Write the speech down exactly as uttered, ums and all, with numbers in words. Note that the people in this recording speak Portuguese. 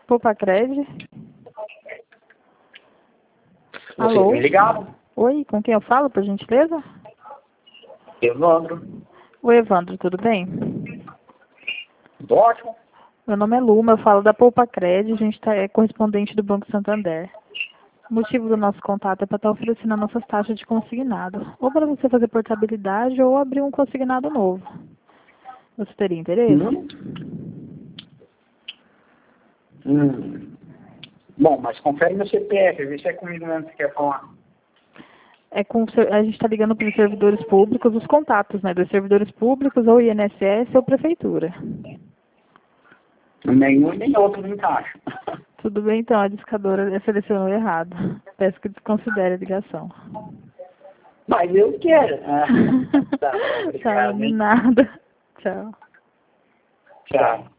Poupa-Cred. Vocês Alô? me ligaram? Oi, com quem eu falo, por gentileza? Evandro. Oi, Evandro, tudo bem? Tudo ótimo. Meu nome é Luma, eu falo da Poupa-Cred, a gente tá, é correspondente do Banco Santander. O motivo do nosso contato é para estar oferecendo as nossas taxas de consignado, ou para você fazer portabilidade ou abrir um consignado novo. Você teria interesse? Hum? Hum. Bom, mas confere meu C P F, vê se é comigo mesmo que você quer falar. É com, a gente está ligando para os servidores públicos, os contatos, né, dos servidores públicos, ou I N S S ou Prefeitura. Nenhum nem outro me encaixa. Tudo bem, então, a discadora selecionou errado. Peço que desconsidere a ligação. Mas eu quero. Ah, tá, Tá, obrigado, de hein? nada. Tchau. Tchau.